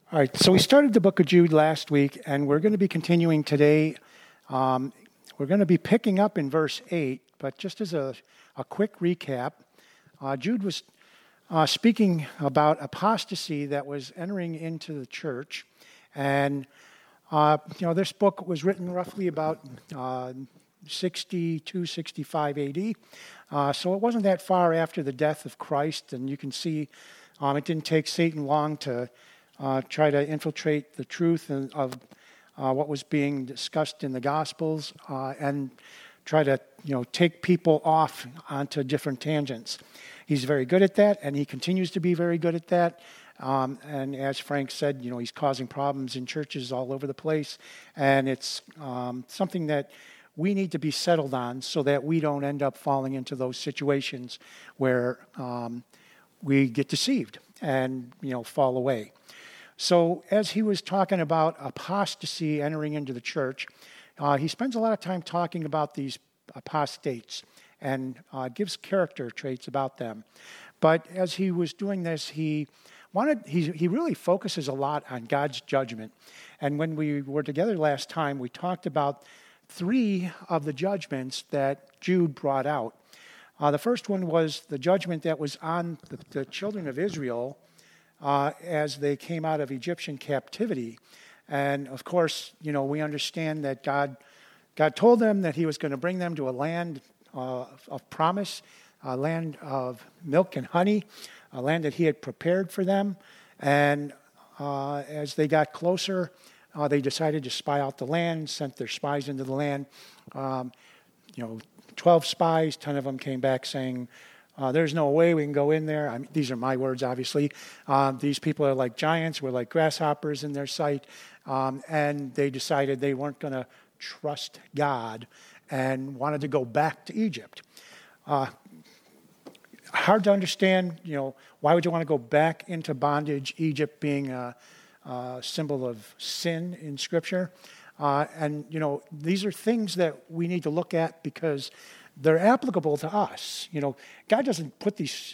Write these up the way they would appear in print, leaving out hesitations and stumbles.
All right, so we started the book of Jude last week, and we're going to be continuing today. We're going to be picking up in verse 8, but just as a quick recap, Jude was speaking about apostasy that was entering into the church. And, this book was written roughly about 62, 65 AD. So it wasn't that far after the death of Christ, and you can see it didn't take Satan long to try to infiltrate the truth of what was being discussed in the Gospels and try to, take people off onto different tangents. He's very good at that, and he continues to be very good at that. And as Frank said, he's causing problems in churches all over the place, and it's something that we need to be settled on so that we don't end up falling into those situations where we get deceived and, fall away. So as he was talking about apostasy entering into the church, he spends a lot of time talking about these apostates and gives character traits about them. But as he was doing this, he really focuses a lot on God's judgment. And when we were together last time, we talked about 3 of the judgments that Jude brought out. The first one was the judgment that was on the children of Israel as they came out of Egyptian captivity. And of course, we understand that God told them that he was going to bring them to a land of promise, a land of milk and honey, a land that he had prepared for them. And as they got closer, they decided to spy out the land, sent their spies into the land. 12 spies, 10 of them came back saying, there's no way we can go in there. These are my words, obviously. These people are like giants. We're like grasshoppers in their sight. And they decided they weren't going to trust God and wanted to go back to Egypt. Hard to understand, why would you want to go back into bondage, Egypt being a symbol of sin in Scripture. And these are things that we need to look at because they're applicable to us. God doesn't put this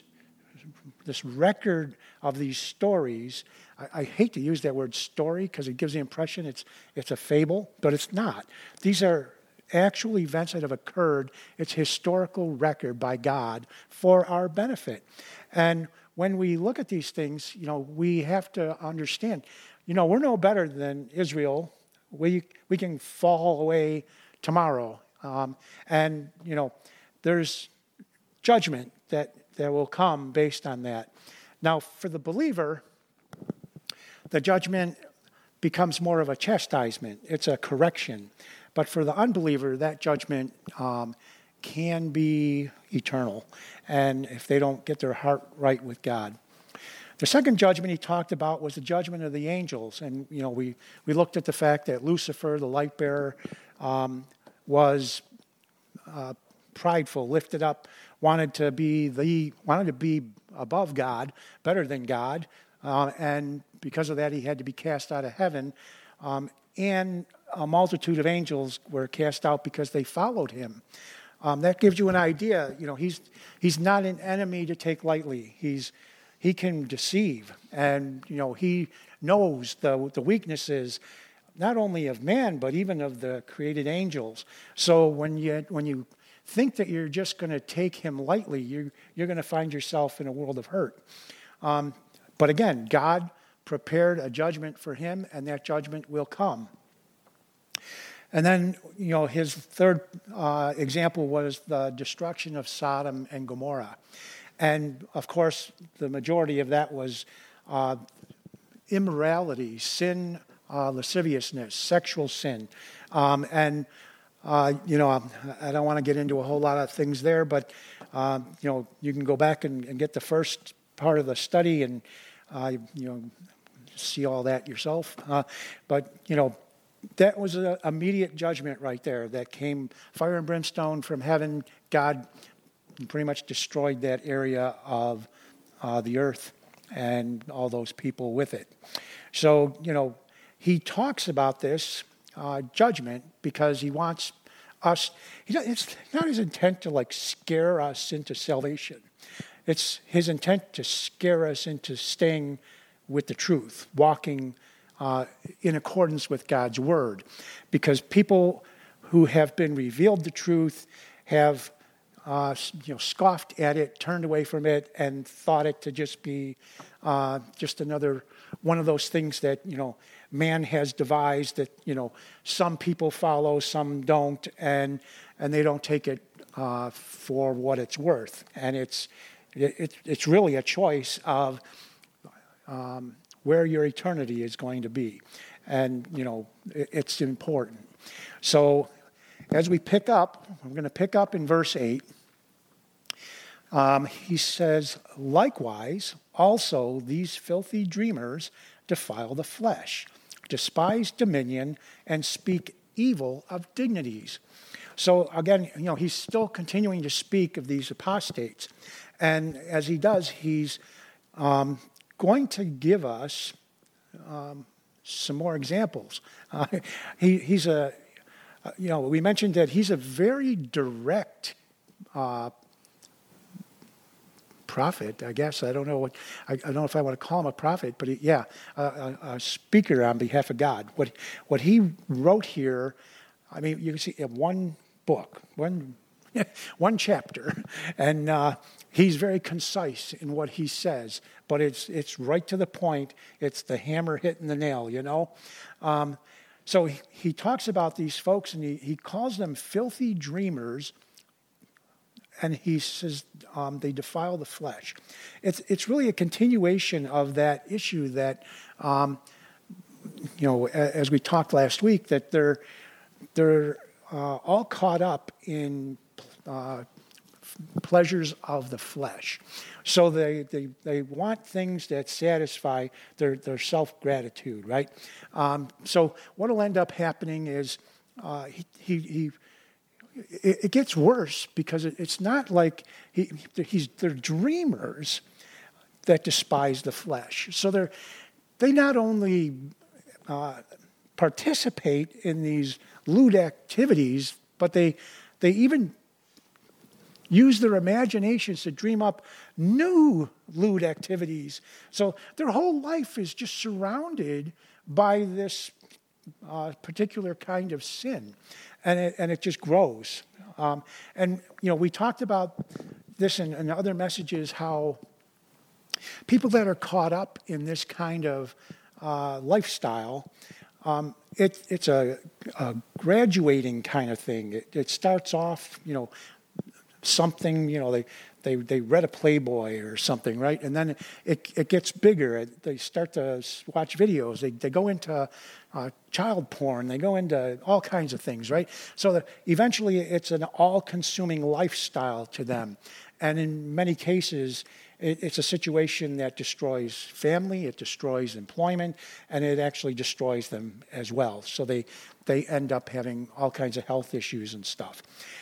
record of these stories. I hate to use that word story because it gives the impression it's a fable, but it's not. These are actual events that have occurred. It's historical record by God for our benefit. And when we look at these things, we have to understand, we're no better than Israel. We can fall away tomorrow. And there's judgment that will come based on that. Now, for the believer, the judgment becomes more of a chastisement. It's a correction. But for the unbeliever, that judgment can be eternal, and if they don't get their heart right with God. The second judgment he talked about was the judgment of the angels. And, we looked at the fact that Lucifer, the light bearer, was prideful, lifted up, wanted to be above God, better than God. And because of that, he had to be cast out of heaven. And a multitude of angels were cast out because they followed him. That gives you an idea. He's not an enemy to take lightly. He can deceive, and he knows the weaknesses not only of man but even of the created angels. So when you think that you're just going to take him lightly, you're going to find yourself in a world of hurt. But again, God prepared a judgment for him, and that judgment will come. And then, his third example was the destruction of Sodom and Gomorrah. And, of course, the majority of that was immorality, sin, lasciviousness, sexual sin. I don't want to get into a whole lot of things there, but, you can go back and get the first part of the study and, see all that yourself. But that was an immediate judgment right there that came, fire and brimstone from heaven. God pretty much destroyed that area of the earth and all those people with it. So, he talks about this judgment because he wants us, it's not his intent to scare us into salvation. It's his intent to scare us into staying with the truth, walking in accordance with God's word. Because people who have been revealed the truth have scoffed at it, turned away from it, and thought it to just be just another one of those things that, man has devised that, some people follow, some don't, and they don't take it for what it's worth. And it's really a choice of where your eternity is going to be. And, it's important. So as we pick up, we're going to pick up in verse 8. He says, likewise, also these filthy dreamers defile the flesh, despise dominion, and speak evil of dignities. So again, he's still continuing to speak of these apostates. And as he does, he's going to give us some more examples. We mentioned that he's a very direct prophet, I guess. I don't know if I want to call him a prophet, but a speaker on behalf of God. What he wrote here, you can see in one book, one chapter, and he's very concise in what he says, but it's right to the point. It's the hammer hitting the nail, So he talks about these folks, and he calls them filthy dreamers. And he says they defile the flesh. It's really a continuation of that issue that, as we talked last week, that they're all caught up in pleasures of the flesh. So they want things that satisfy their self-gratitude, right? So what will end up happening is it gets worse because it's not like they're dreamers that despise the flesh. So they not only participate in these lewd activities, but they even use their imaginations to dream up new lewd activities. So their whole life is just surrounded by this particular kind of sin. And it just grows. We talked about this in other messages, how people that are caught up in this kind of lifestyle, it's a graduating kind of thing. It starts off, something, they read a Playboy or something, right? And then it gets bigger. They start to watch videos. They go into child porn. They go into all kinds of things, right? So that eventually it's an all-consuming lifestyle to them. And in many cases, it's a situation that destroys family, it destroys employment, and it actually destroys them as well. So they end up having all kinds of health issues and stuff.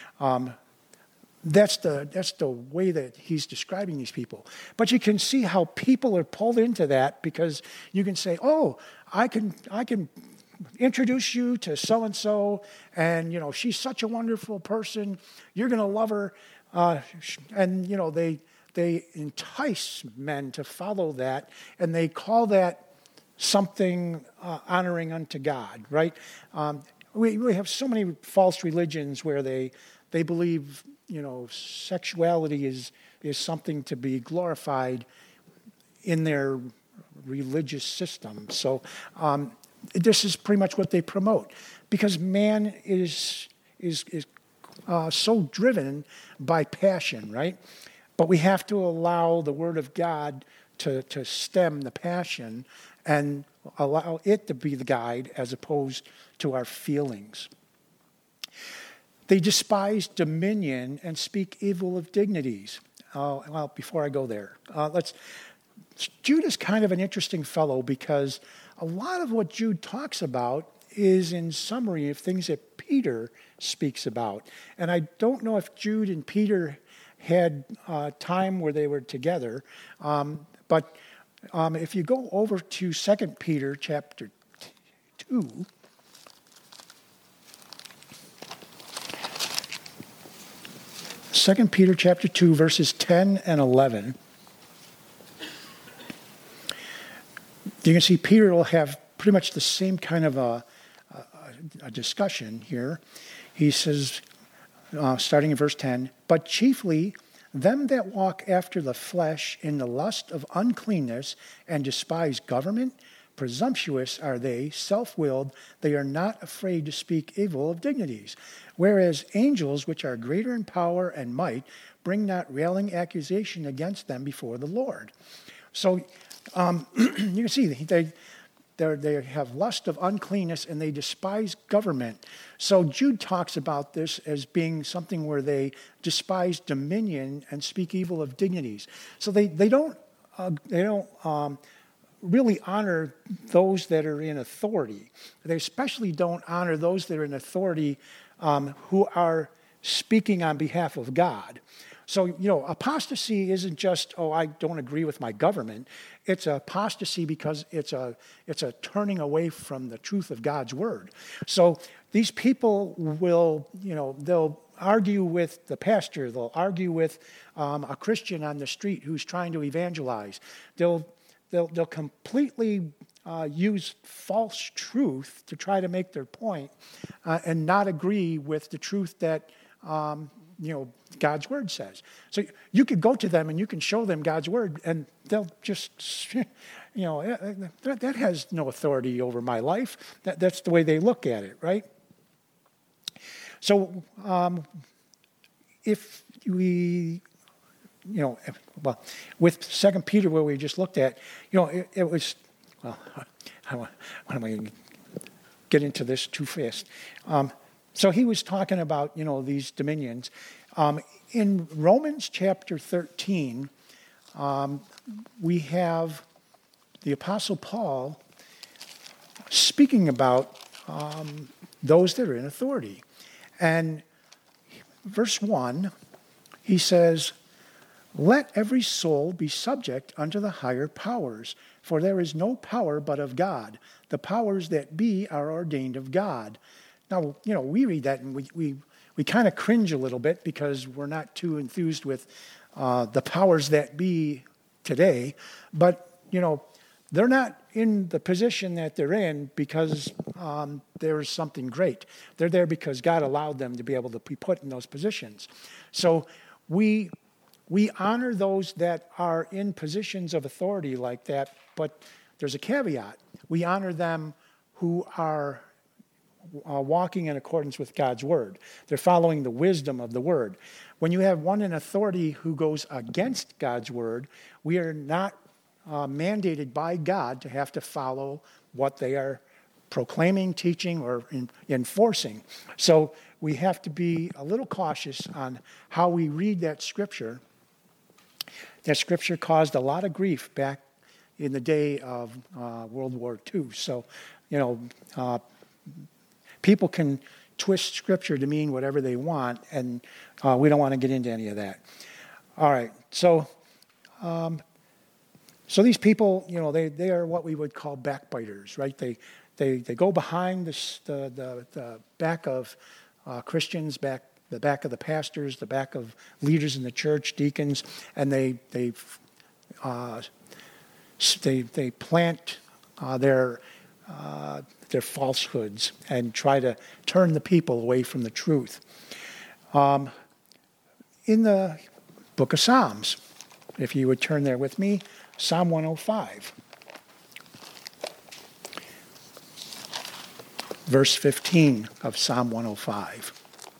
That's the way that he's describing these people. But you can see how people are pulled into that, because you can say, oh, I can introduce you to so-and-so, and she's such a wonderful person. You're going to love her. And they entice men to follow that, and they call that something honoring unto God, right? We have so many false religions where they believe sexuality is something to be glorified in their religious system. So this is pretty much what they promote, because man is so driven by passion, right? But we have to allow the Word of God to stem the passion and allow it to be the guide as opposed to our feelings. They despise dominion and speak evil of dignities. Well, before I go there, Jude is kind of an interesting fellow, because a lot of what Jude talks about is in summary of things that Peter speaks about. And I don't know if Jude and Peter had time where they were together, but if you go over to 2 Peter chapter 2, Second Peter chapter 2, verses 10 and 11. You can see Peter will have pretty much the same kind of a discussion here. He says, starting in verse 10, but chiefly them that walk after the flesh in the lust of uncleanness and despise government, presumptuous are they, self-willed, they are not afraid to speak evil of dignities. Whereas angels, which are greater in power and might, bring not railing accusation against them before the Lord. So you can see they have lust of uncleanness and they despise government. So Jude talks about this as being something where they despise dominion and speak evil of dignities. So they don't really honor those that are in authority. They especially don't honor those that are in authority who are speaking on behalf of God. So, apostasy isn't just, I don't agree with my government. It's apostasy because it's a turning away from the truth of God's word. So these people will, they'll argue with the pastor. They'll argue with a Christian on the street who's trying to evangelize. They'll completely use false truth to try to make their point and not agree with the truth that God's word says. So you could go to them and you can show them God's word and they'll just, that has no authority over my life. That's the way they look at it, right? So if we, with 2 Peter, where we just looked at, it was, I don't want to get into this too fast. So he was talking about, these dominions. In Romans chapter 13, we have the Apostle Paul speaking about those that are in authority. And verse 1, he says, let every soul be subject unto the higher powers, for there is no power but of God. The powers that be are ordained of God. Now, we read that and we kind of cringe a little bit because we're not too enthused with the powers that be today. But, they're not in the position that they're in because there's something great. They're there because God allowed them to be able to be put in those positions. So we honor those that are in positions of authority like that, but there's a caveat. We honor them who are walking in accordance with God's word. They're following the wisdom of the word. When you have one in authority who goes against God's word, we are not mandated by God to have to follow what they are proclaiming, teaching, or enforcing. So we have to be a little cautious on how we read that scripture. That scripture caused a lot of grief back in the day of World War II. So, people can twist scripture to mean whatever they want, and we don't want to get into any of that. All right, so these people, they are what we would call backbiters, right? They go behind the back of Christians, the back of the pastors, the back of leaders in the church, deacons, and they plant their falsehoods and try to turn the people away from the truth. In the book of Psalms, if you would turn there with me, Psalm 105, verse 15 of Psalm 105.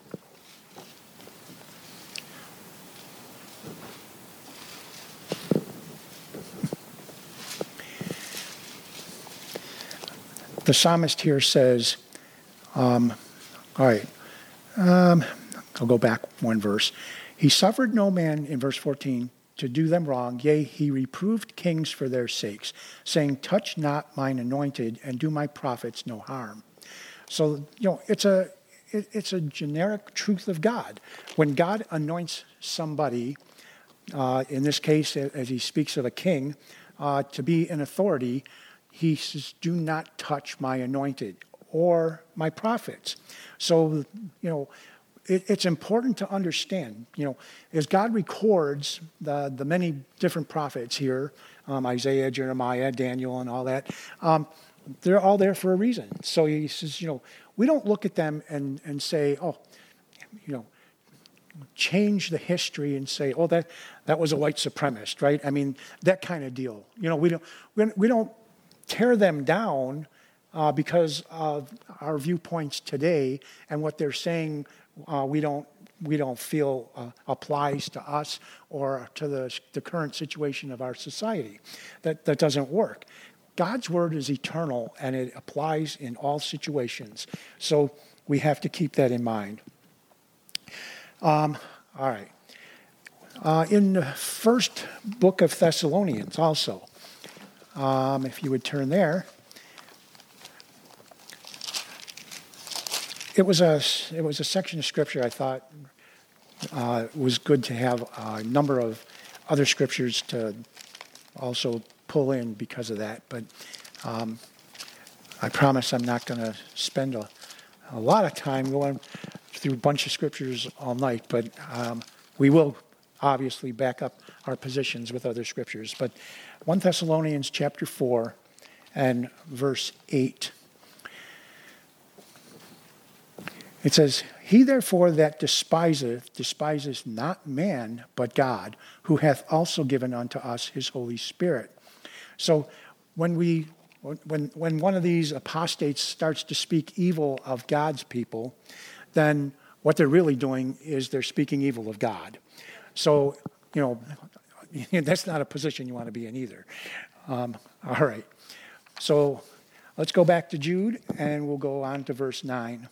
The psalmist here says, all right, I'll go back one verse. He suffered no man, in verse 14, to do them wrong. Yea, he reproved kings for their sakes, saying, touch not mine anointed, and do my prophets no harm. So, it's a generic truth of God. When God anoints somebody, in this case, as he speaks of a king, to be in authority, he says, do not touch my anointed or my prophets. So, it's important to understand, as God records the many different prophets here, Isaiah, Jeremiah, Daniel, and all that, they're all there for a reason. So he says, we don't look at them and say, change the history and say, that was a white supremacist, right? I mean, that kind of deal. We don't tear them down because of our viewpoints today and what they're saying. We don't feel applies to us or to the current situation of our society. That doesn't work. God's word is eternal and it applies in all situations. So we have to keep that in mind. All right. In the first book of Thessalonians also, if you would turn there, it was a section of scripture I thought was good to have a number of other scriptures to also pull in because of that. But I promise I'm not going to spend a lot of time going through a bunch of scriptures all night, but we will obviously back up our positions with other scriptures. But 1 Thessalonians chapter 4 and verse 8. It says, "He therefore that despiseth not man, but God, who hath also given unto us his Holy Spirit." So when one of these apostates starts to speak evil of God's people, then what they're really doing is they're speaking evil of God. So, that's not a position you want to be in either. All right. So let's go back to Jude, and we'll go on to verse 9.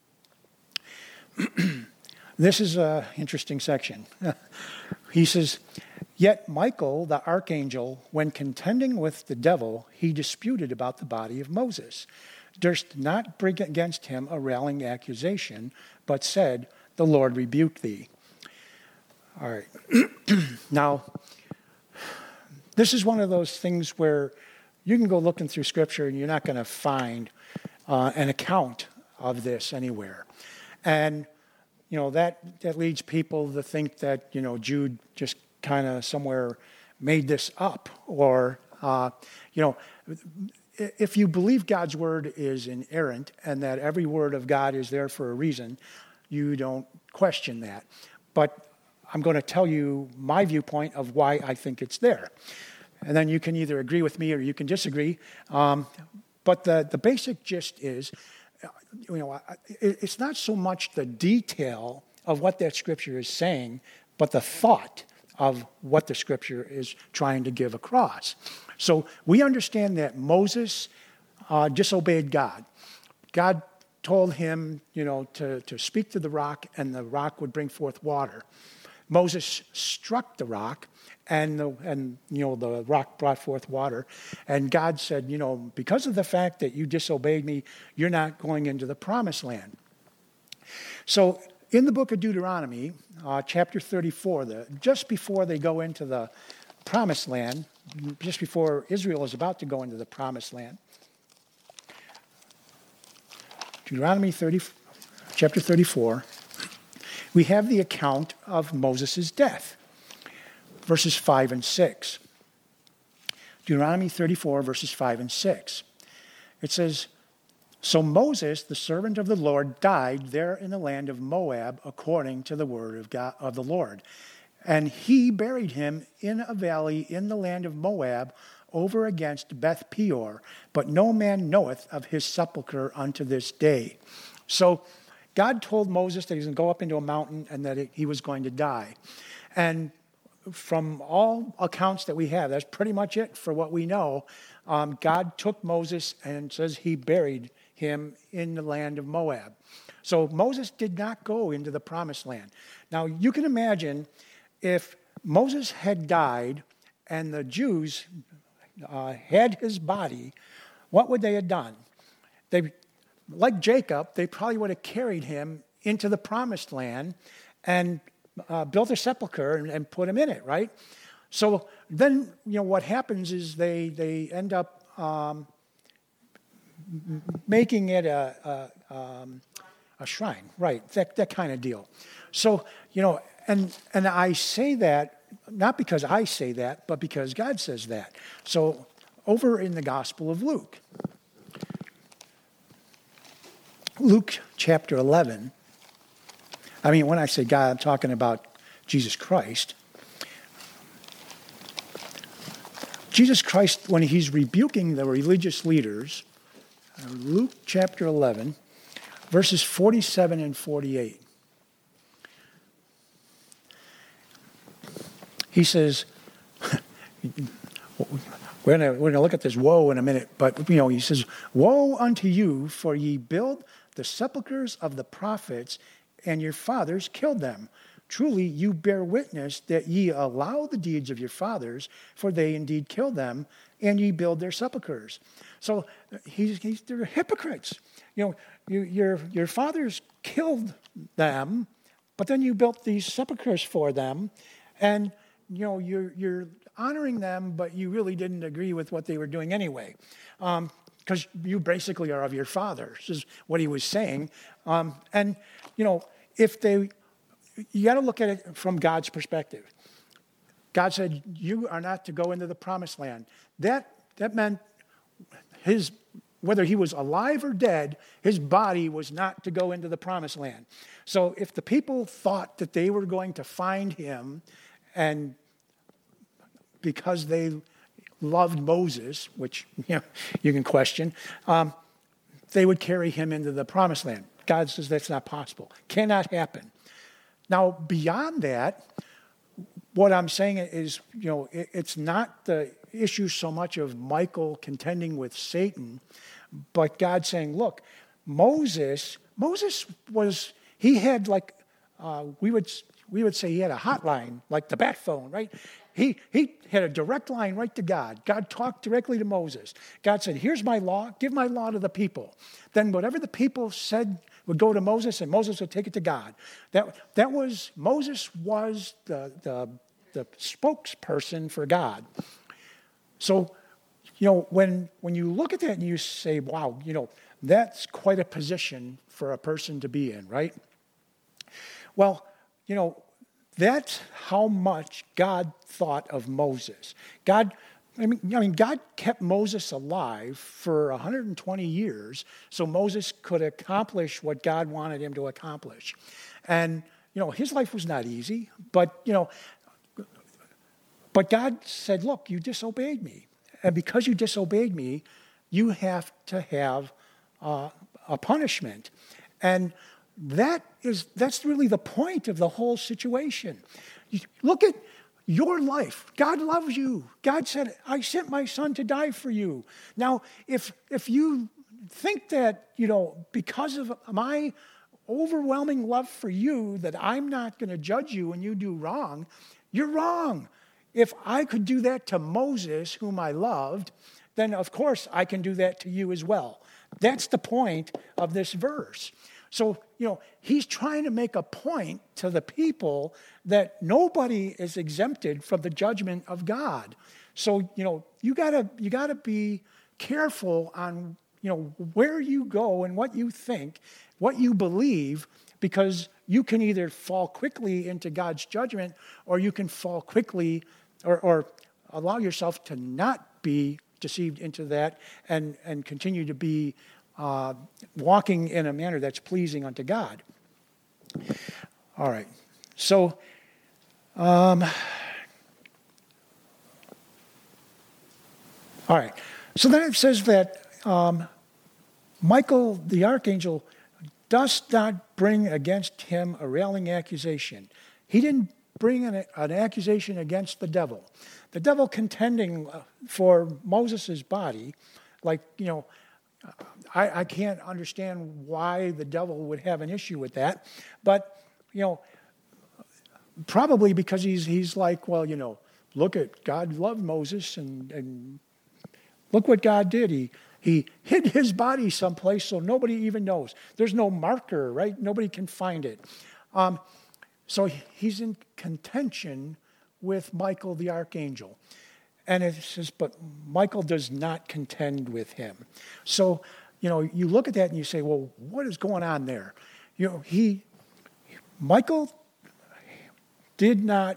This is an interesting section. He says, "Yet Michael, the archangel, when contending with the devil, he disputed about the body of Moses, durst not bring against him a railing accusation, but said, The Lord rebuke thee." All right. Now, this is one of those things where you can go looking through Scripture and you're not going to find an account of this anywhere. And, that leads people to think that, Jude just kind of somewhere made this up. Or, if you believe God's word is inerrant and that every word of God is there for a reason, you don't question that. But I'm going to tell you my viewpoint of why I think it's there. And then you can either agree with me or you can disagree. But the basic gist is, it's not so much the detail of what that scripture is saying, but the thought of what the scripture is trying to give across. So we understand that Moses disobeyed God. God told him, to speak to the rock, and the rock would bring forth water. Moses struck the rock, and the rock brought forth water. And God said, because of the fact that you disobeyed me, you're not going into the promised land. So in the book of Deuteronomy, chapter 34, just before they go into the promised land, just before Israel is about to go into the promised land, Deuteronomy chapter 34, we have the account of Moses' death, verses 5 and 6. Deuteronomy 34, verses 5 and 6. It says, "So Moses, the servant of the Lord, died there in the land of Moab according to the word of God, of the Lord. And he buried him in a valley in the land of Moab over against Beth Peor, but no man knoweth of his sepulchre unto this day." So God told Moses that he was going to go up into a mountain and that he was going to die. And from all accounts that we have, that's pretty much it for what we know. God took Moses and says he buried him in the land of Moab. So Moses did not go into the promised land. Now, you can imagine if Moses had died and the Jews had his body, what would they have done? Like Jacob, they probably would have carried him into the promised land and built a sepulcher and put him in it, right? So then, what happens is they end up making it a A shrine, right, that kind of deal. So, and I say that, not because I say that, but because God says that. So, over in the Gospel of Luke, Luke chapter 11, when I say God, I'm talking about Jesus Christ. Jesus Christ, when he's rebuking the religious leaders, Luke chapter 11, verses 47 and 48. He says, we're going to look at this woe in a minute, but he says, "Woe unto you, for ye build the sepulchres of the prophets, and your fathers killed them. Truly, you bear witness that ye allow the deeds of your fathers, for they indeed killed them, and ye build their sepulchres." So they're hypocrites. Your fathers killed them, but then you built these sepulchres for them, and you're honoring them, but you really didn't agree with what they were doing anyway, because you basically are of your fathers, is what he was saying. You got to look at it from God's perspective. God said, "You are not to go into the promised land." That meant whether he was alive or dead, his body was not to go into the promised land. So if the people thought that they were going to find him, and because they loved Moses, which you can question, they would carry him into the promised land. God says that's not possible. Cannot happen. Now, beyond that, what I'm saying is, it's not the issue so much of Michael contending with Satan, but God saying, look, Moses he had we would say he had a hotline, like the bat phone, right? He had a direct line right to God. God talked directly to Moses. God said, "Here's my law. Give my law to the people." Then whatever the people said would go to Moses, and Moses would take it to God. Moses was the spokesperson for God. So, when you look at that and you say, "Wow, that's quite a position for a person to be in," right? Well, that's how much God thought of Moses. God kept Moses alive for 120 years so Moses could accomplish what God wanted him to accomplish. And, his life was not easy, but God said, "Look, you disobeyed me. And because you disobeyed me, you have to have a punishment." And that's really the point of the whole situation. Look at your life. God loves you. God said, "I sent my son to die for you." Now, if you think that, because of my overwhelming love for you, that I'm not going to judge you when you do wrong, you're wrong. If I could do that to Moses, whom I loved, then of course I can do that to you as well. That's the point of this verse. So, he's trying to make a point to the people that nobody is exempted from the judgment of God. So, you gotta be careful on, where you go and what you think, what you believe, because you can either fall quickly into God's judgment, or you can fall quickly or allow yourself to not be deceived into that and continue to be walking in a manner that's pleasing unto God. All right. So, all right. So then it says that Michael the archangel does not bring against him a railing accusation. He didn't bring an accusation against the devil. The devil contending for Moses' body, I can't understand why the devil would have an issue with that. But, probably because he's like, well, look at God loved Moses and look what God did. He hid his body someplace so nobody even knows. There's no marker, right? Nobody can find it. So he's in contention with Michael the archangel. And it says, but Michael does not contend with him. So, you look at that and you say, well, what is going on there? Michael did not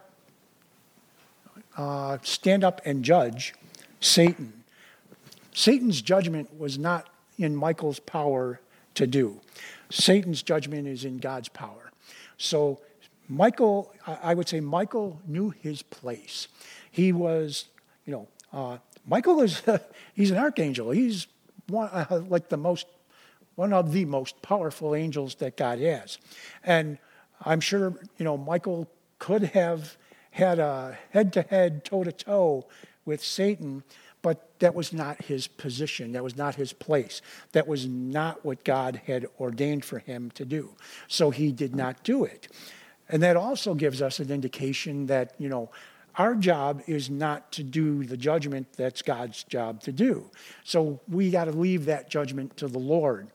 stand up and judge Satan. Satan's judgment was not in Michael's power to do. Satan's judgment is in God's power. So Michael, I would say Michael knew his place. He was, Michael is, he's an archangel. He's one of the most powerful angels that God has. And I'm sure, Michael could have had a head-to-head, toe-to-toe with Satan, but that was not his position. That was not his place. That was not what God had ordained for him to do. So he did not do it. And that also gives us an indication that, our job is not to do the judgment that's God's job to do. So we got to leave that judgment to the Lord.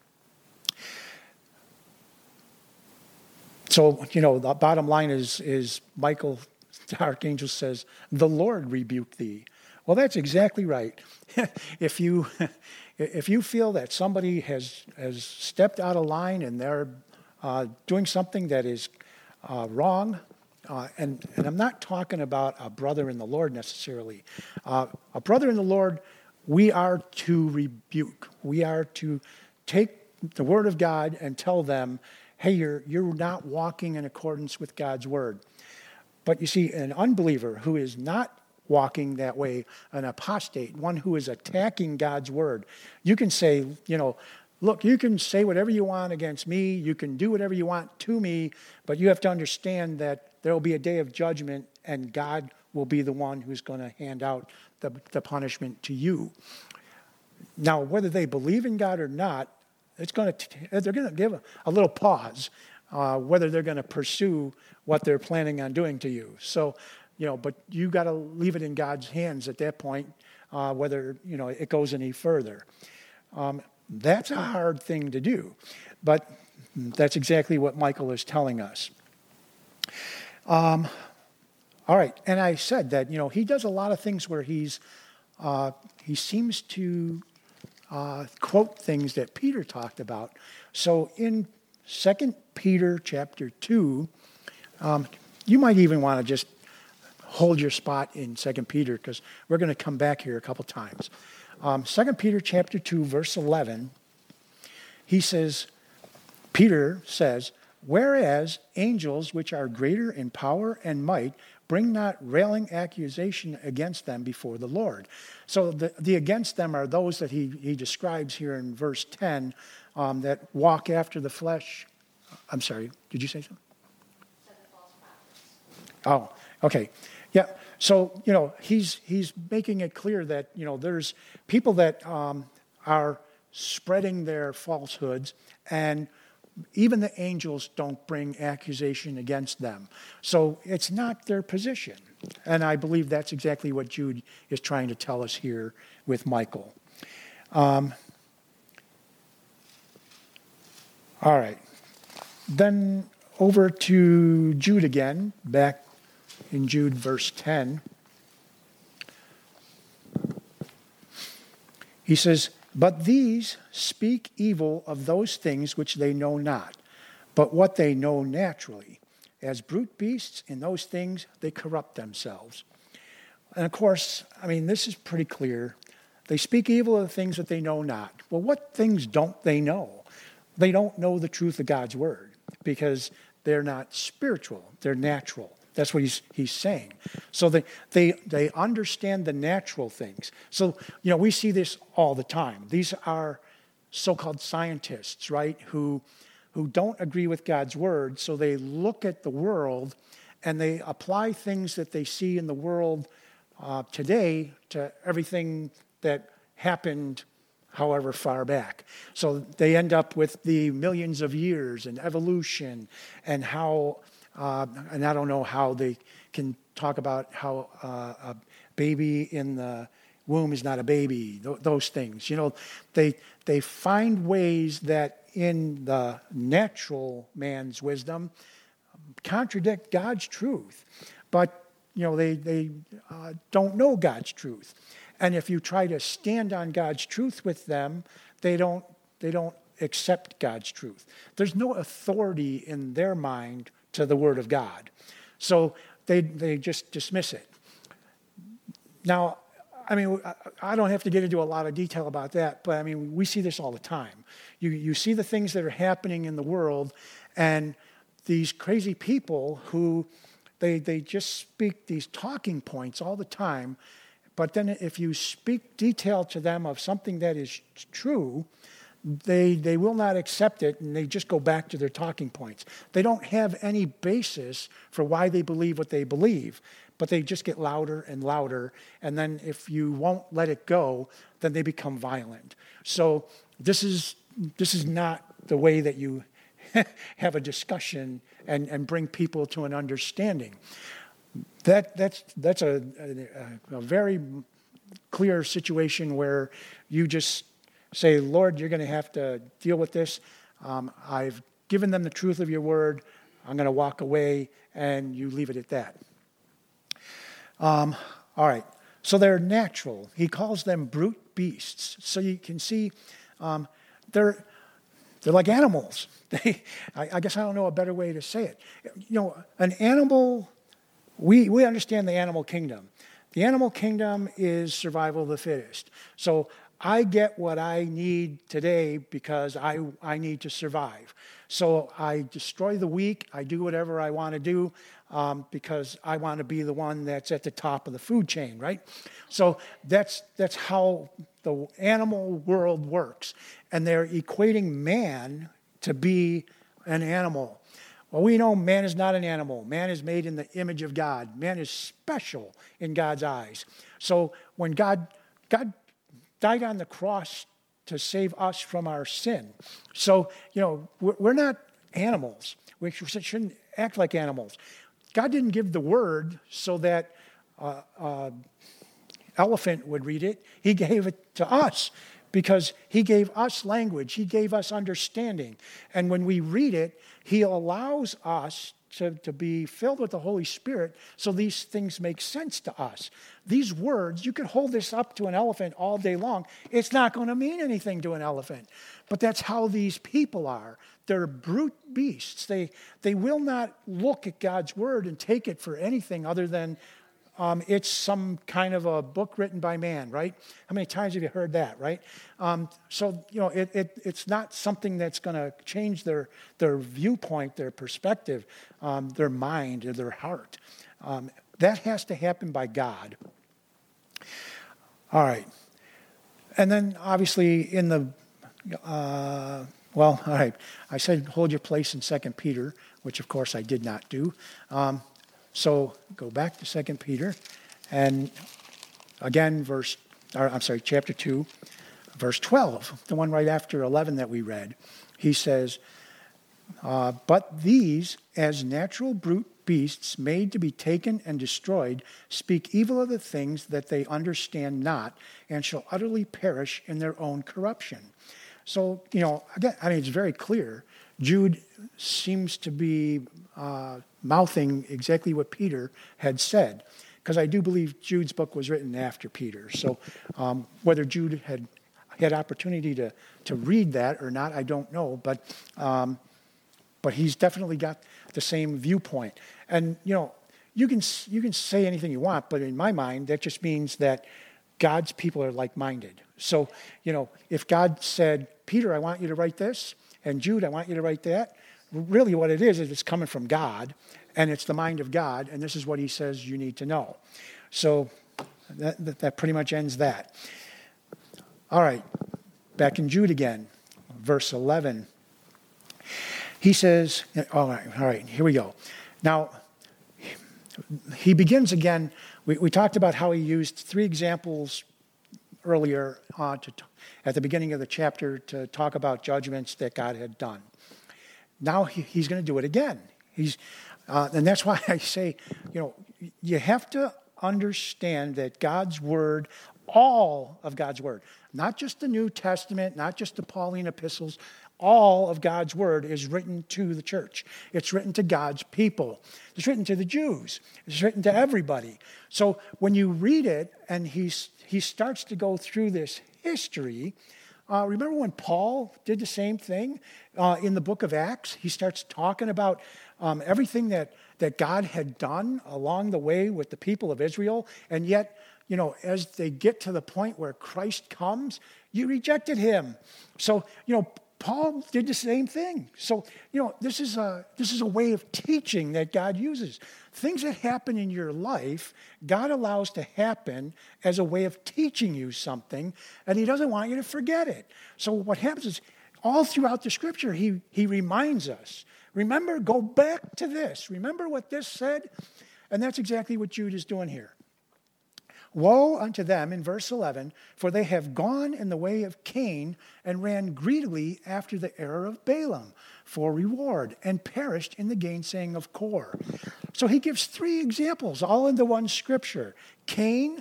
So, the bottom line is Michael, the archangel, says, "The Lord rebuke thee." Well, that's exactly right. If you feel that somebody has stepped out of line and they're doing something that is wrong, and I'm not talking about a brother in the Lord necessarily. A brother in the Lord, we are to rebuke. We are to take the word of God and tell them, hey, you're not walking in accordance with God's word. But you see, an unbeliever who is not walking that way, an apostate, one who is attacking God's word, you can say, look, you can say whatever you want against me, you can do whatever you want to me, but you have to understand that there will be a day of judgment and God will be the one who's going to hand out the punishment to you. Now, whether they believe in God or not, they're going to give a little pause, whether they're going to pursue what they're planning on doing to you. So, but you got to leave it in God's hands at that point, whether, it goes any further. That's a hard thing to do, but that's exactly what Michael is telling us. All right, and I said that, he does a lot of things where he seems to quote things that Peter talked about. So in 2 Peter chapter 2, you might even want to just hold your spot in 2 Peter because we're going to come back here a couple times. 2 Peter chapter 2, verse 11, Peter says, "Whereas angels which are greater in power and might bring not railing accusation against them before the Lord." So the against them are those that he describes here in verse 10 that walk after the flesh. I'm sorry, did you say something? Oh, okay. Yeah, so, he's making it clear that, there's people that are spreading their falsehoods, and even the angels don't bring accusation against them. So it's not their position. And I believe that's exactly what Jude is trying to tell us here with Michael. All right. Then over to Jude again, back in Jude verse 10. He says, "But these speak evil of those things which they know not, but what they know naturally. As brute beasts, in those things they corrupt themselves." And of course, this is pretty clear. They speak evil of the things that they know not. Well, what things don't they know? They don't know the truth of God's word because they're not spiritual, they're natural. That's what he's saying. So they understand the natural things. So, we see this all the time. These are so-called scientists, right, who don't agree with God's word. So they look at the world and they apply things that they see in the world today to everything that happened however far back. So they end up with the millions of years and evolution and how... and I don't know how they can talk about how a baby in the womb is not a baby, those things. They find ways that in the natural man's wisdom contradict God's truth. But, they don't know God's truth. And if you try to stand on God's truth with them, they don't accept God's truth. There's no authority in their mind to the Word of God. So they just dismiss it. Now, I mean, I don't have to get into a lot of detail about that, but I mean, we see this all the time. You see the things that are happening in the world, and these crazy people who they just speak these talking points all the time, but then if you speak detail to them of something that is true, they will not accept it, and they just go back to their talking points. They don't have any basis for why they believe what they believe, but they just get louder and louder, and then if you won't let it go, then they become violent. So this is not the way that you have a discussion and bring people to an understanding. That's a very clear situation where you just say, Lord, you're going to have to deal with this. I've given them the truth of your word. I'm going to walk away, and you leave it at that. All right. So they're natural. He calls them brute beasts. So you can see they're like animals. I guess I don't know a better way to say it. You know, an animal, we understand the animal kingdom. The animal kingdom is survival of the fittest. So I get what I need today because I need to survive. So I destroy the weak. I do whatever I want to do because I want to be the one that's at the top of the food chain, right? So that's how the animal world works. And they're equating man to be an animal. Well, we know man is not an animal. Man is made in the image of God. Man is special in God's eyes. So when God died on the cross to save us from our sin. So, you know, we're not animals. We shouldn't act like animals. God didn't give the word so that elephant would read it. He gave it to us because he gave us language. He gave us understanding. And when we read it, he allows us to be filled with the Holy Spirit so these things make sense to us. These words, you could hold this up to an elephant all day long. It's not going to mean anything to an elephant. But that's how these people are. They're brute beasts. They will not look at God's word and take it for anything other than it's some kind of a book written by man, right? How many times have you heard that, right? So, you know, it's not something that's going to change their viewpoint, their perspective, their mind, or their heart. That has to happen by God. All right. And then, obviously, in the, all right. I said hold your place in 2 Peter, which, of course, I did not do. So go back to 2 Peter, and again, chapter 2, verse 12, the one right after 11 that we read. He says, but these, as natural brute beasts made to be taken and destroyed, speak evil of the things that they understand not, and shall utterly perish in their own corruption. So, you know, again, I mean, it's very clear. Jude seems to be mouthing exactly what Peter had said, because I do believe Jude's book was written after Peter. So whether Jude had opportunity to read that or not, I don't know, but he's definitely got the same viewpoint. And you know, you can say anything you want, but in my mind, that just means that God's people are like-minded. So, you know, if God said, Peter, I want you to write this, and Jude, I want you to write that, really what it is it's coming from God, and it's the mind of God, and this is what he says you need to know. So that pretty much ends that. All right, back in Jude again, verse 11. He says, all right, here we go. Now, he begins again. We talked about how he used 3 examples earlier at the beginning of the chapter to talk about judgments that God had done. Now he's going to do it again. And that's why I say, you know, you have to understand that God's word, all of God's word, not just the New Testament, not just the Pauline epistles, all of God's word is written to the church. It's written to God's people. It's written to the Jews. It's written to everybody. So when you read it and he starts to go through this history, remember when Paul did the same thing in the book of Acts? He starts talking about everything that God had done along the way with the people of Israel, and yet, as they get to the point where Christ comes, you rejected him. So, Paul did the same thing. So, this is a way of teaching that God uses. Things that happen in your life, God allows to happen as a way of teaching you something, and he doesn't want you to forget it. So what happens is, all throughout the scripture, he reminds us, remember, go back to this. Remember what this said? And that's exactly what Jude is doing here. Woe unto them, in verse 11, for they have gone in the way of Cain and ran greedily after the error of Balaam for reward and perished in the gainsaying of Kor. So he gives 3 examples, all in the one scripture. Cain,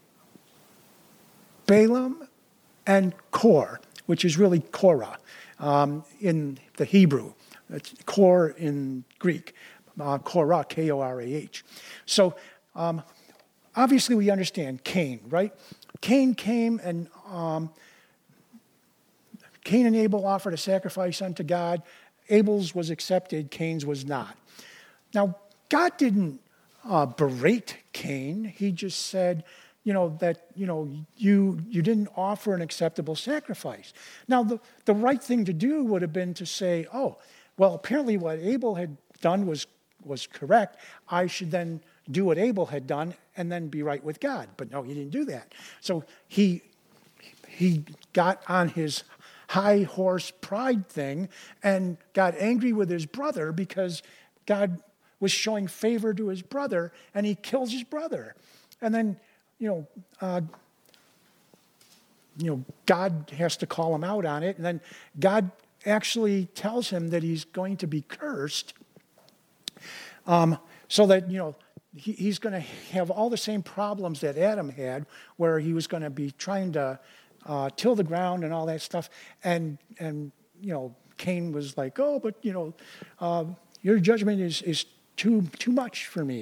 Balaam, and Kor, which is really Korah in the Hebrew. It's Kor in Greek. Korah, K-O-R-A-H. So, obviously, we understand Cain, right? Cain came and Cain and Abel offered a sacrifice unto God. Abel's was accepted, Cain's was not. Now, God didn't berate Cain. He just said, that, you didn't offer an acceptable sacrifice. Now, the right thing to do would have been to say, oh, well, apparently what Abel had done was correct. I should then do what Abel had done and then be right with God. But no, he didn't do that. So he got on his high horse pride thing and got angry with his brother because God was showing favor to his brother, and he kills his brother. And then, God has to call him out on it. And then God actually tells him that he's going to be cursed, so that, he's going to have all the same problems that Adam had, where he was going to be trying to till the ground and all that stuff. And Cain was like, oh, but, your judgment is too much for me,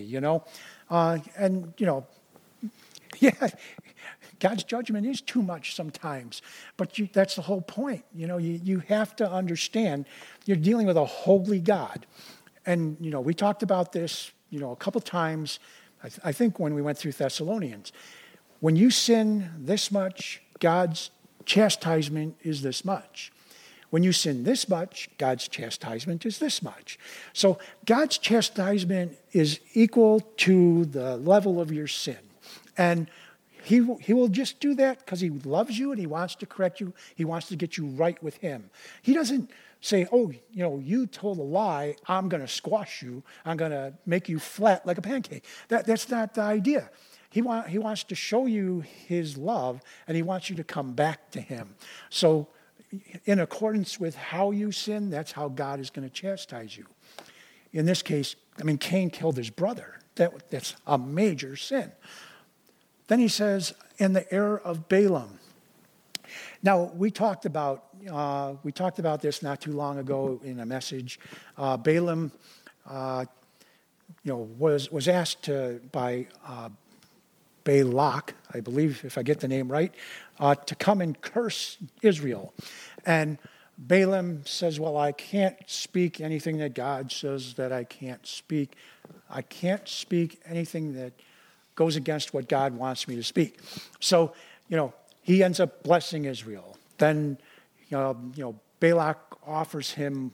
yeah, God's judgment is too much sometimes, but that's the whole point. You have to understand you're dealing with a holy God. And, we talked about this, a couple times, I think when we went through Thessalonians. When you sin this much, God's chastisement is this much. When you sin this much, God's chastisement is this much. So God's chastisement is equal to the level of your sin. And he will just do that because he loves you and he wants to correct you. He wants to get you right with him. He doesn't say, oh, you told a lie, I'm going to squash you. I'm going to make you flat like a pancake. That's not the idea. He wants to show you his love, and he wants you to come back to him. So in accordance with how you sin, that's how God is going to chastise you. In this case, Cain killed his brother. That's a major sin. Then he says, in the error of Balaam. Now, we talked about this not too long ago in a message. Balaam, was asked by Balak, I believe, if I get the name right, to come and curse Israel. And Balaam says, well, I can't speak anything that God says that I can't speak. I can't speak anything that goes against what God wants me to speak. So, he ends up blessing Israel. Then, Balak offers him,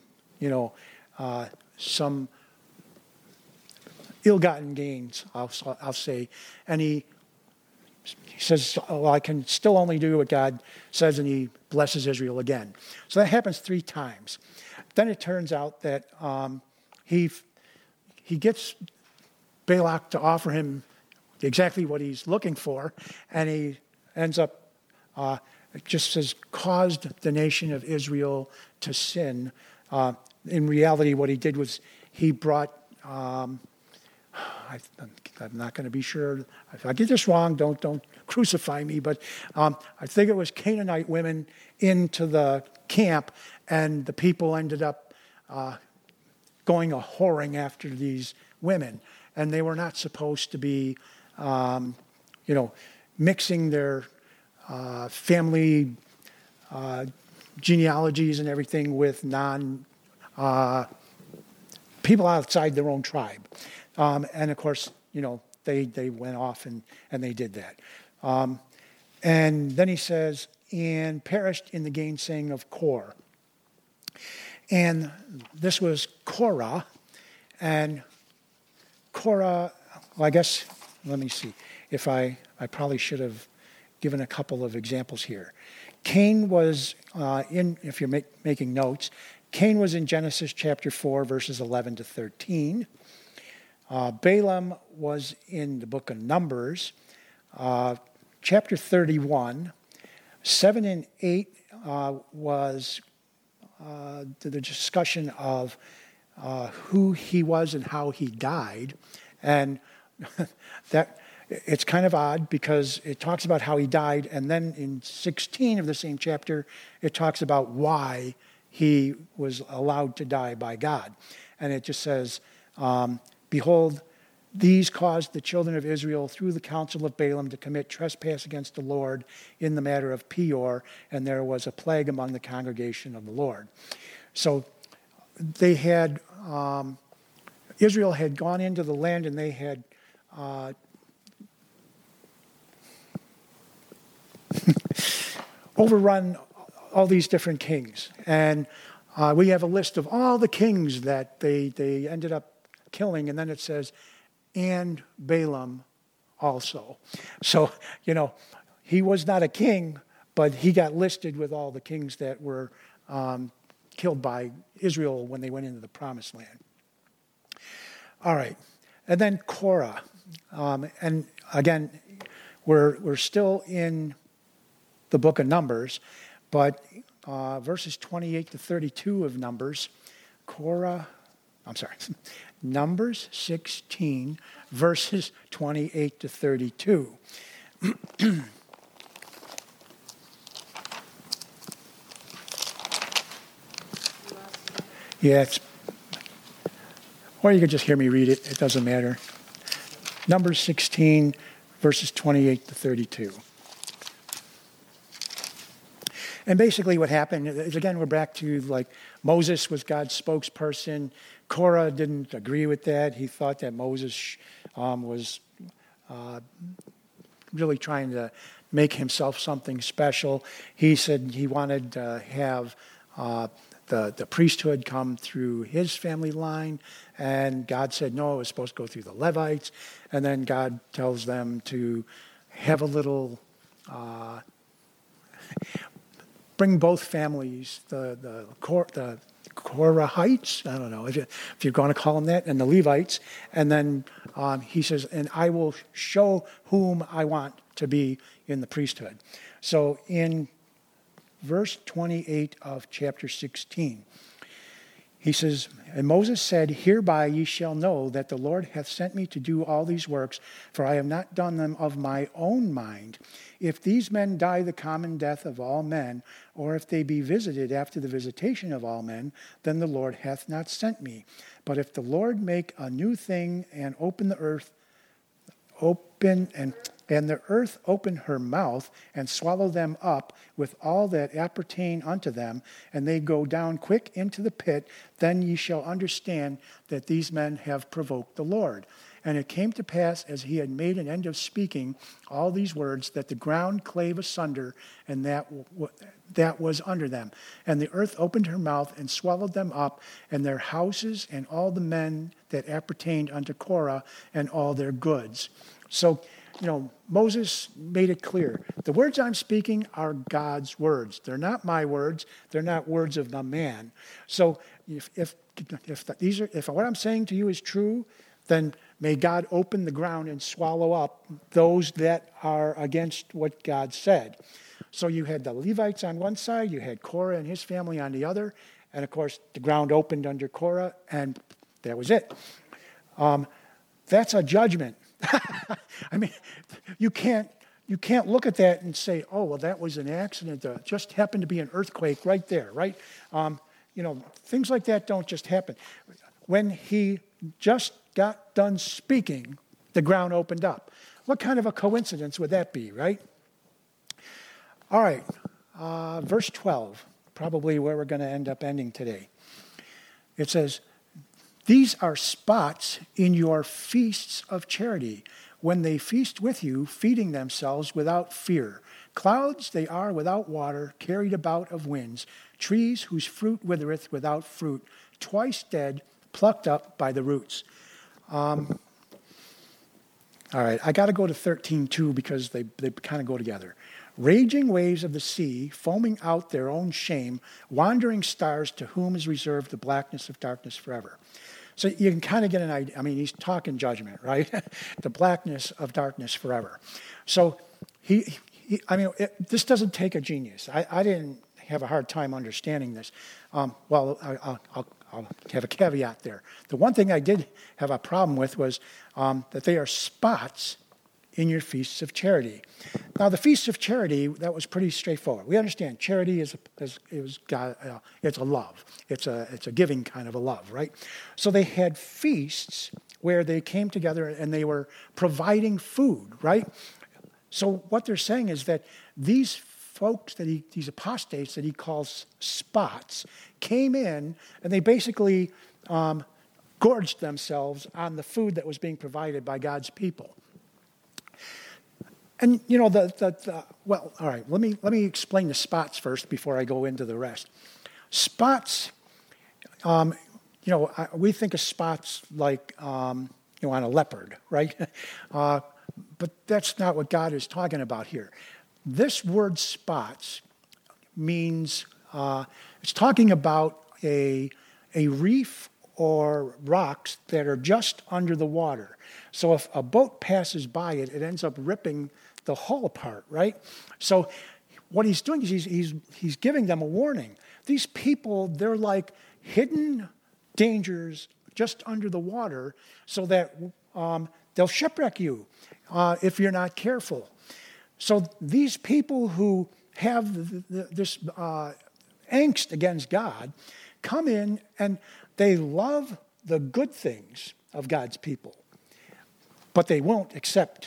some ill-gotten gains, I'll say. And he says, well, I can still only do what God says, and he blesses Israel again. So that happens 3 times. Then it turns out that he gets Balak to offer him exactly what he's looking for, and he ends up, it just says, caused the nation of Israel to sin. In reality, what he did was he brought, I'm not going to be sure. If I get this wrong, don't crucify me, but I think it was Canaanite women into the camp, and the people ended up going a-whoring after these women. And they were not supposed to be, mixing their family genealogies and everything with people outside their own tribe. And of course, they went off and they did that. And then he says, and perished in the gainsaying of Kor. And this was Korah. And Korah, well, I guess, let me see. If I probably should have given a couple of examples here. Cain was if you're making notes, Cain was in Genesis chapter 4, verses 11 to 13. Balaam was in the book of Numbers, chapter 31. 7 and 8 was the discussion of who he was and how he died. And that it's kind of odd because it talks about how he died, and then in 16 of the same chapter, it talks about why he was allowed to die by God. And it just says, behold, these caused the children of Israel through the counsel of Balaam to commit trespass against the Lord in the matter of Peor, and there was a plague among the congregation of the Lord. So they had, Israel had gone into the land and they had overrun all these different kings. And we have a list of all the kings that they ended up killing, and then it says, and Balaam also. So, he was not a king, but he got listed with all the kings that were killed by Israel when they went into the promised land. All right. And then Korah. And again, we're still in the book of Numbers, but verses 28 to 32 of Numbers, Numbers 16, verses 28 to 32. Yeah, or you could just hear me read it. It doesn't matter. Numbers 16, verses 28 to 32. And basically what happened is, again, we're back to like Moses was God's spokesperson. Korah didn't agree with that. He thought that Moses was really trying to make himself something special. He said he wanted to have the priesthood come through his family line, and God said no, it was supposed to go through the Levites. And then God tells them to have a little bring both families, the Korahites, I don't know if you're going to call them that, and the Levites. And then he says, and I will show whom I want to be in the priesthood. So in verse 28 of chapter 16, he says, and Moses said, hereby ye shall know that the Lord hath sent me to do all these works, for I have not done them of my own mind. If these men die the common death of all men, or if they be visited after the visitation of all men, then the Lord hath not sent me. But if the Lord make a new thing and open the earth, and the earth open her mouth and swallow them up with all that appertain unto them, and they go down quick into the pit, then ye shall understand that these men have provoked the Lord. And it came to pass, as he had made an end of speaking all these words, that the ground clave asunder, and that was under them. And the earth opened her mouth and swallowed them up, and their houses, and all the men that appertained unto Korah, and all their goods. So, Moses made it clear. The words I'm speaking are God's words. They're not my words. They're not words of the man. So if what I'm saying to you is true, then may God open the ground and swallow up those that are against what God said. So you had the Levites on one side, you had Korah and his family on the other, and of course the ground opened under Korah, and that was it. That's a judgment. I mean, you can't look at that and say, oh, well, that was an accident. Just happened to be an earthquake right there, right? Things like that don't just happen. When he just got done speaking, the ground opened up. What kind of a coincidence would that be, right? All right, verse 12, probably where we're going to end up ending today. It says, "These are spots in your feasts of charity, when they feast with you, feeding themselves without fear. Clouds they are without water, carried about of winds, trees whose fruit withereth without fruit, twice dead, plucked up by the roots." All right, I got to go to 13 too, because they kind of go together. "Raging waves of the sea, foaming out their own shame, wandering stars to whom is reserved the blackness of darkness forever." So you can kind of get an idea. I mean, he's talking judgment, right? The blackness of darkness forever. So this doesn't take a genius. I didn't have a hard time understanding this. I'll have a caveat there. The one thing I did have a problem with was that they are spots in your feasts of charity. Now, the feasts of charity, that was pretty straightforward. We understand charity it's a love. It's a giving kind of a love, right? So they had feasts where they came together and they were providing food, right? So what they're saying is that these folks, these apostates that he calls spots, came in and they basically gorged themselves on the food that was being provided by God's people. And well, all right. Let me explain the spots first before I go into the rest. Spots, we think of spots like on a leopard, right? But that's not what God is talking about here. This word spots means it's talking about a reef or rocks that are just under the water. So if a boat passes by it, it ends up ripping the hull apart, right? So what he's doing is he's giving them a warning. These people, they're like hidden dangers just under the water, so that they'll shipwreck you if you're not careful. So these people who have this angst against God come in and they love the good things of God's people, but they won't accept,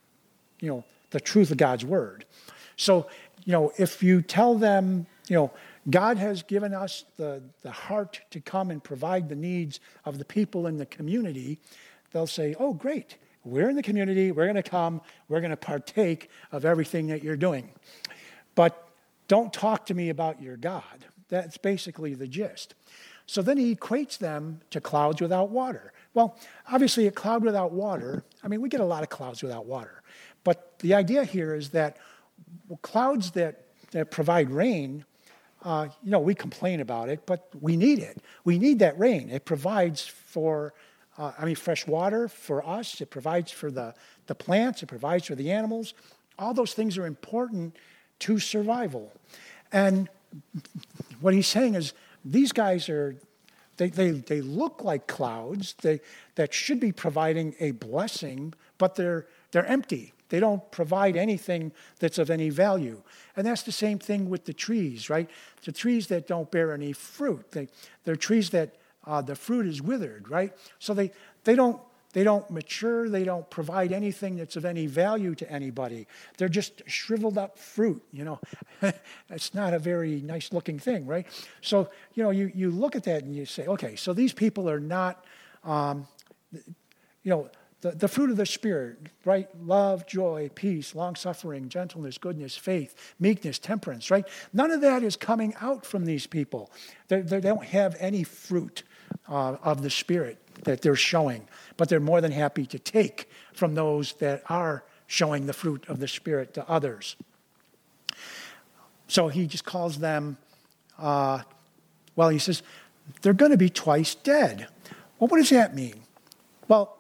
the truth of God's word. So, if you tell them, God has given us the heart to come and provide the needs of the people in the community, they'll say, "Oh, great. We're in the community. We're going to come. We're going to partake of everything that you're doing. But don't talk to me about your God." That's basically the gist. So then he equates them to clouds without water. Well, obviously a cloud without water, we get a lot of clouds without water. But the idea here is that clouds that provide rain, we complain about it, but we need it. We need that rain. It provides for fresh water for us. It provides for the plants. It provides for the animals. All those things are important to survival. And what he's saying is these guys they look like clouds that should be providing a blessing, but they're empty. They don't provide anything that's of any value. And that's the same thing with the trees, right? The trees that don't bear any fruit. They're trees that the fruit is withered, right? So they don't mature. They don't provide anything that's of any value to anybody. They're just shriveled up fruit, It's not a very nice looking thing, right? So, you look at that and you say, okay, so these people are not, the fruit of the Spirit, right? Love, joy, peace, long-suffering, gentleness, goodness, faith, meekness, temperance, right? None of that is coming out from these people. They don't have any fruit of the Spirit that they're showing, but they're more than happy to take from those that are showing the fruit of the Spirit to others. So he just calls them, he says, they're going to be twice dead. Well, what does that mean? Well,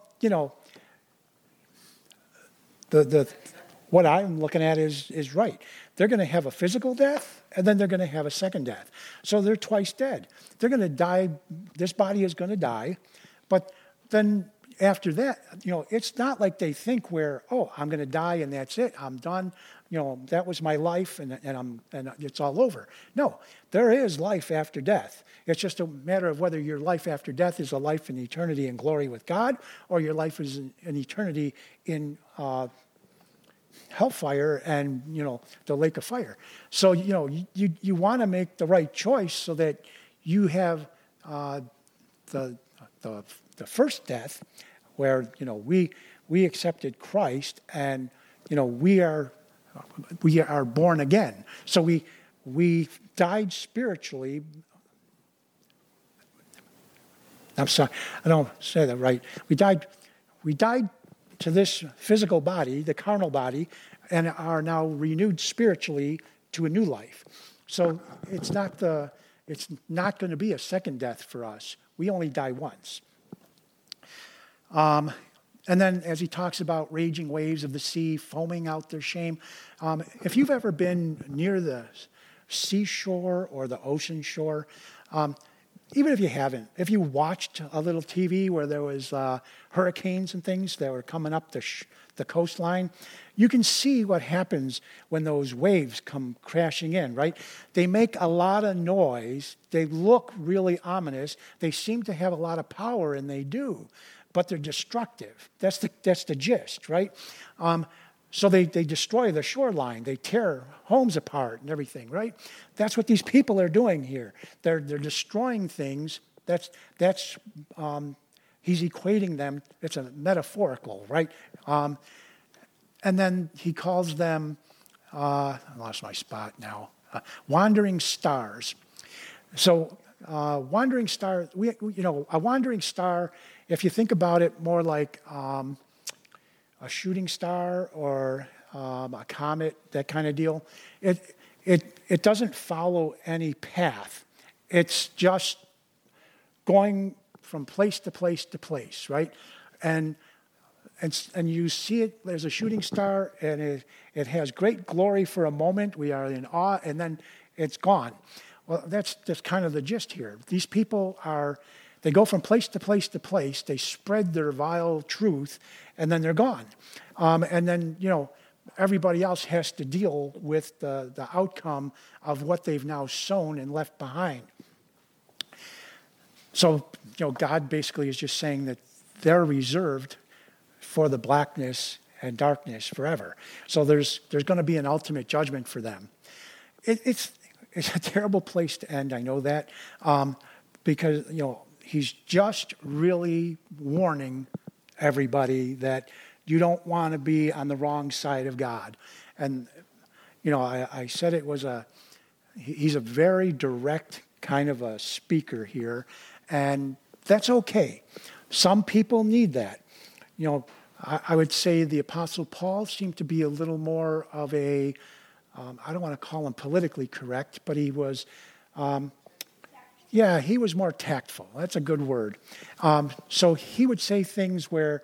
what I'm looking at is right. They're going to have a physical death, and then they're going to have a second death. So they're twice dead. They're going to die. This body is going to die. But then after that, it's not like they think I'm going to die and that's it. I'm done. That was my life and it's all over. No, there is life after death. It's just a matter of whether your life after death is a life in eternity and glory with God, or your life is an eternity in hellfire and, the lake of fire. So, you want to make the right choice so that you have the first death where, we accepted Christ and, we are born again. So we died spiritually. I'm sorry, I don't say that right. We died to this physical body, the carnal body, and are now renewed spiritually to a new life. So it's not going to be a second death for us. We only die once. And then as he talks about raging waves of the sea, foaming out their shame, if you've ever been near the seashore or the ocean shore, even if you haven't, if you watched a little TV where there was hurricanes and things that were coming up the coastline, you can see what happens when those waves come crashing in, right? They make a lot of noise. They look really ominous. They seem to have a lot of power, and they do, but they're destructive. That's the gist, right? So they destroy the shoreline. They tear homes apart and everything, right? That's what these people are doing here. They're destroying things. He's equating them. It's a metaphorical, right? And then he calls them, I lost my spot now, wandering stars. So wandering star, a wandering star, if you think about it more like a shooting star or a comet, that kind of deal, it doesn't follow any path. It's just going from place to place to place, right? And you see it, there's a shooting star, and it has great glory for a moment. We are in awe, and then it's gone. Well, that's kind of the gist here. These people they go from place to place to place. They spread their vile truth, and then they're gone. And then, everybody else has to deal with the outcome of what they've now sown and left behind. So, God basically is just saying that they're reserved for the blackness and darkness forever. So there's going to be an ultimate judgment for them. It's a terrible place to end, I know that, because, he's just really warning everybody that you don't want to be on the wrong side of God. And, I said he's a very direct kind of a speaker here, and that's okay. Some people need that. I would say the Apostle Paul seemed to be a little more of a, I don't want to call him politically correct, but he was, he was more tactful. That's a good word. So he would say things where,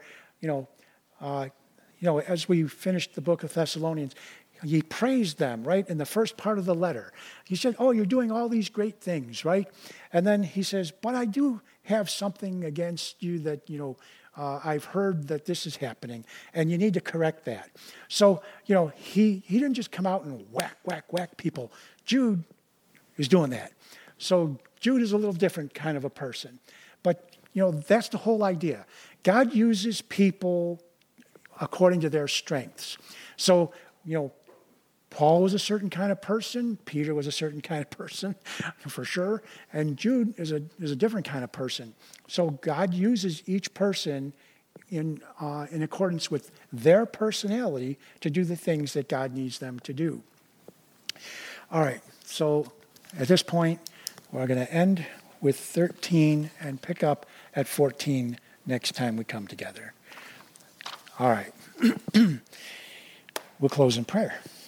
as we finished the book of Thessalonians, he praised them, right, in the first part of the letter. He said, oh, you're doing all these great things, right? And then he says, but I do have something against you that, I've heard that this is happening, and you need to correct that. So, he didn't just come out and whack people. Jude is doing that. So Jude is a little different kind of a person. But, that's the whole idea. God uses people according to their strengths. So, Paul was a certain kind of person. Peter was a certain kind of person, for sure. And Jude is a different kind of person. So God uses each person in accordance with their personality to do the things that God needs them to do. All right. So at this point, we're going to end with 13 and pick up at 14 next time we come together. All right. We'll close in prayer.